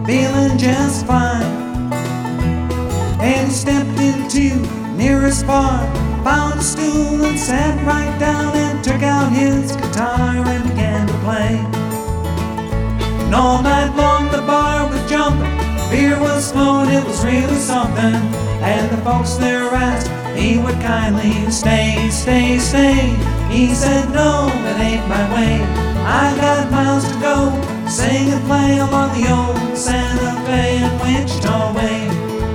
feeling just fine. And he stepped into nearest bar, found a stool and sat right down and took out his guitar and began to play. And all night long the bar was jumping, beer was flowing, it was really something. And the folks there asked he would kindly stay, stay, stay. He said, no, it ain't my way. I got miles to go, sing and play along the old Santa Fe and Wichita way.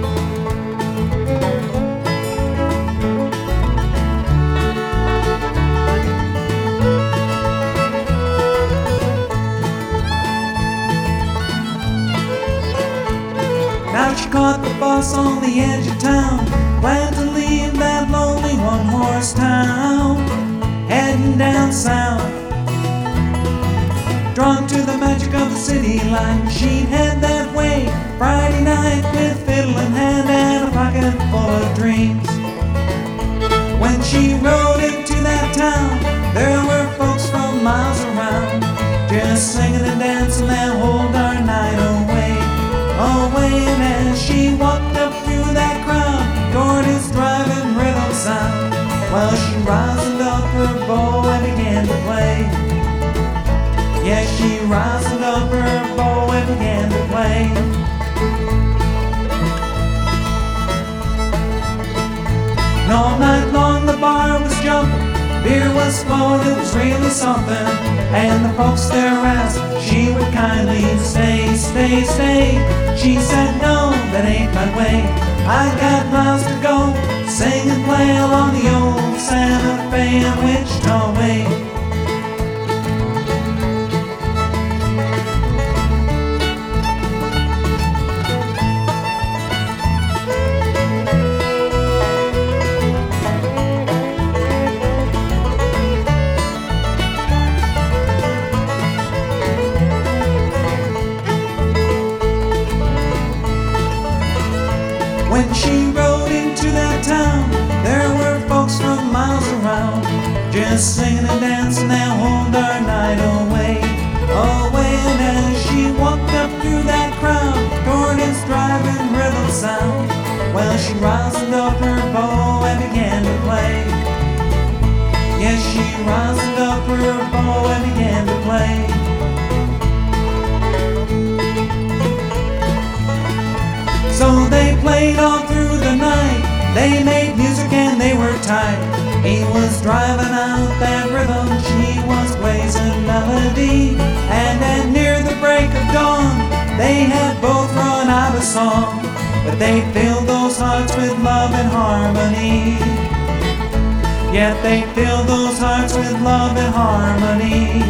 Now she caught the bus on the edge of town, planned to leave that lonely one-horse town, heading down south. Drawn to the magic of the city life, she'd head that way Friday night with fiddle in hand and a pocket full of dreams. When she rode into that town, there were folks from miles around, just singing and dancing that whole darn night away. And as she walked up through that crowd toward his driving rhythm sound, well, she roused up her bow and began to play. Yes, she roused up her bow and began to play. And all night long the bar was jumping, beer was flowing, it was really something. And the folks there asked she would kindly stay, stay, stay. She said, no, that ain't my way. I got miles to go, sing and play along the old Santa Fe and Wichita way. When she rode into that town, there were folks from miles around, just singing and dancing that whole darn night away. And as she walked up through that crowd toward his driving rhythm sound, well, she roused up her bow and began to play. Yes, she roused up her bow and began to play. So they played all through the night, they made music and they were tight. He was driving out that rhythm, she was blazing melody. And at near the break of dawn, they had both run out of song, but they filled those hearts with love and harmony. Yet they filled those hearts with love and harmony.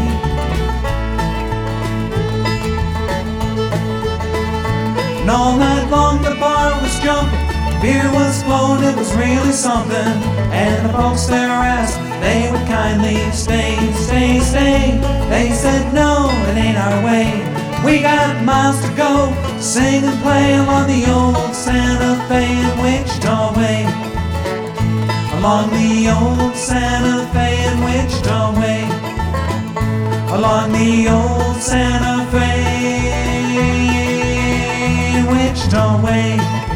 And all night long the bar was jumping, beer was flowing, it was really something. And the folks there asked they would kindly stay, stay, stay. They said, no, it ain't our way. We got miles to go, sing and play along the old Santa Fe and Wichita way. Along the old Santa Fe and Wichita way. Along the old Santa Fe, Wichita way.